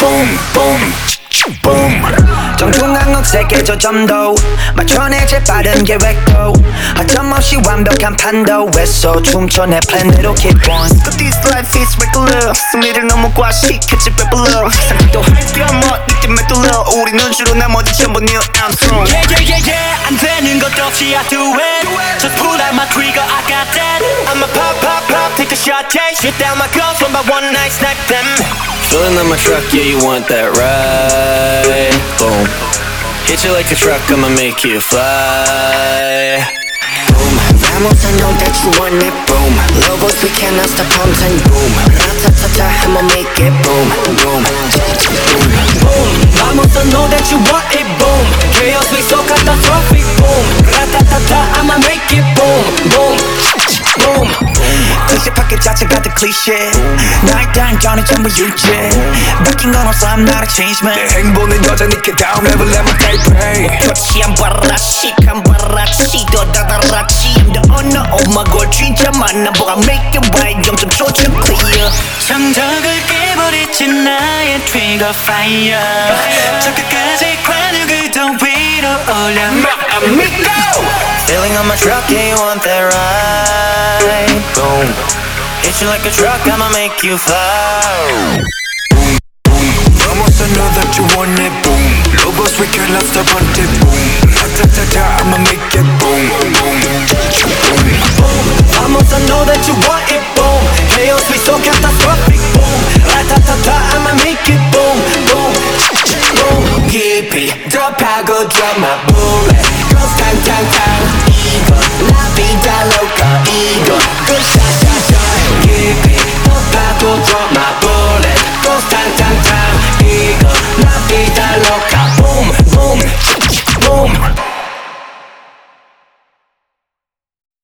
boom boom boom. 정중앙억색의 저점도 맞춰내 재빠른 계획도 어김없이 완벽한 판도에서 춤춰 내 플랜대로 keep on. Cause this life is regular. 승리를 너무 과시했지 배불러. 상식도 할게 뭐 이때만 뚫려. 우리는 주로 나머지 전부 Neil Armstrong. Yeah yeah yeah yeah 안 되는 것도 없이 I do it. Just pull out my trigger I got that. I'ma pop pop pop take a shot take. Shit down my girls one by one night snack them. Filling up my truck, yeah, you want that ride? Boom. Hit you like a truck, I'ma make you fly. Boom, vamos, I know that you want it. Boom, logos we cannot stop until boom. Ra-ta-ta-ta, I'ma make it boom, boom, boom, Boom vamos I know that you want it boom. Chaos we so catastrophic boom. Ra-ta-ta-ta I'ma make it boom, boom, boom. 클리셰 파켓 자체가 더 클리셰 나에 대한 견해 전부 유죄 바뀐 건 없어 I'm not a change man. 내 행보는 여전히 get down never let me pay. 거치한 바라시 한 바라치 더 다다라치 I'm the owner of my goal 진짜 만나보가 make it right 0.5초 clear. 정적을 깨버리지 나의 trigger fire. 저 끝까지 관역을 더 위로 올려. Filling on my truck, yeah, you want that ride? Boom. Hit you like a truck, I'ma make you fly. Boom, boom. Vamos, I know that you want it. Boom. Logos we cannot stop until boom. Ra-ta-ta-ta, I'ma make it boom, boom, boom. Boom vamos I know that you want it boom. Chaos we so catastrophic boom. Ra-ta-ta-ta I'ma make it boom, boom, boom. 깊이 더 파고들어 my